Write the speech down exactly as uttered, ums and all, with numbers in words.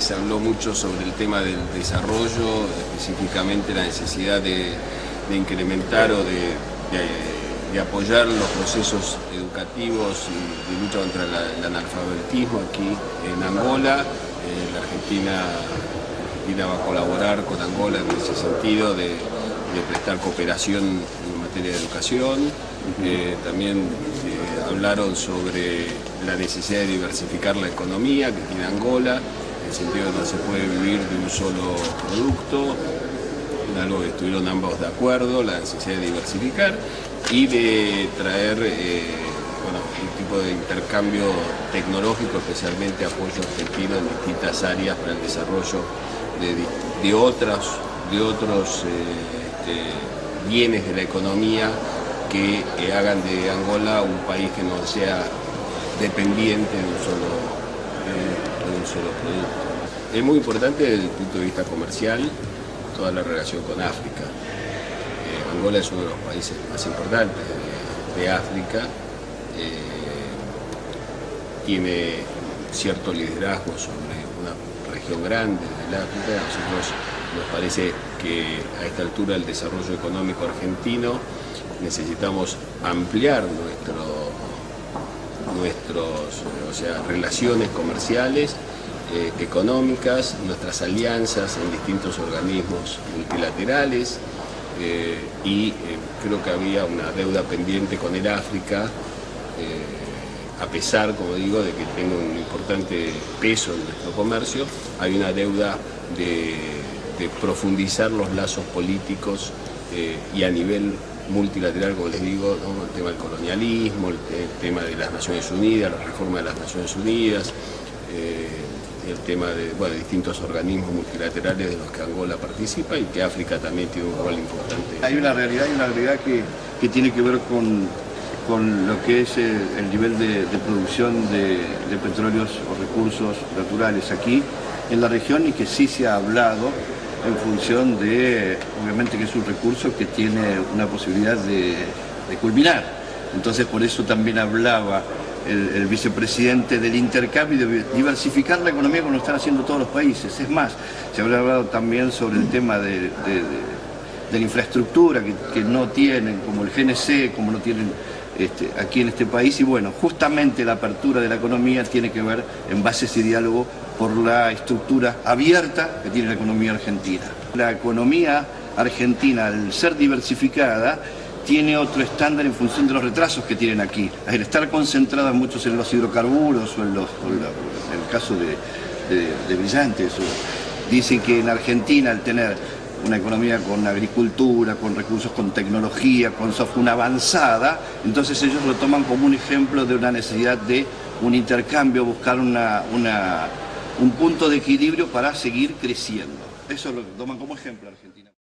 se habló mucho sobre el tema del desarrollo, específicamente la necesidad de, de incrementar o de, de, de apoyar los procesos educativos y de lucha contra la, el analfabetismo aquí en Angola. Eh, la Argentina, Argentina va a colaborar con Angola en ese sentido de, de prestar cooperación en materia de educación. Eh, también eh, hablaron sobre la necesidad de diversificar la economía que tiene Angola, en el sentido de que no se puede vivir de un solo producto, algo que estuvieron ambos de acuerdo, la necesidad de diversificar y de traer eh, bueno, un tipo de intercambio tecnológico, especialmente apoyo argentino en distintas áreas para el desarrollo de, de, otras, de otros eh, este, bienes de la economía que eh, hagan de Angola un país que no sea dependiente de un solo, de, de un solo producto. Es muy importante desde el punto de vista comercial toda la relación con África. Eh, Angola es uno de los países más importantes de, de África, eh, tiene cierto liderazgo sobre una región grande del África. A nosotros nos parece que a esta altura del desarrollo económico argentino necesitamos ampliar nuestro, nuestros, o sea, relaciones comerciales, eh, económicas, nuestras alianzas en distintos organismos multilaterales eh, y eh, creo que había una deuda pendiente con el África, eh, a pesar, como digo, de que tenga un importante peso en nuestro comercio, hay una deuda de, de profundizar los lazos políticos eh, y a nivel multilateral, como les digo, ¿no? El tema del colonialismo, el, el tema de las Naciones Unidas, la reforma de las Naciones Unidas, eh, el tema de bueno, distintos organismos multilaterales de los que Angola participa y que África también tiene un rol importante. Hay una realidad, hay una realidad que, que tiene que ver con, con lo que es el, el nivel de, de producción de, de petróleos o recursos naturales aquí en la región y que sí se ha hablado en función de, obviamente que es un recurso que tiene una posibilidad de, de culminar. Entonces por eso también hablaba el, el vicepresidente del intercambio y de diversificar la economía como lo están haciendo todos los países. Es más, se habrá hablado también sobre el tema de, de, de, de la infraestructura que, que no tienen, como el G N C, como no tienen este, aquí en este país. Y bueno, justamente la apertura de la economía tiene que ver en base a ese diálogo por la estructura abierta que tiene la economía argentina. La economía argentina, al ser diversificada, tiene otro estándar en función de los retrasos que tienen aquí. Al estar concentrada muchos en los hidrocarburos o en, los, o en, la, en el caso de, de, de Brillantes, dicen que en Argentina al tener una economía con agricultura, con recursos, con tecnología, con software avanzada, entonces ellos lo toman como un ejemplo de una necesidad de un intercambio, buscar una, una un punto de equilibrio para seguir creciendo. Eso lo toman como ejemplo Argentina.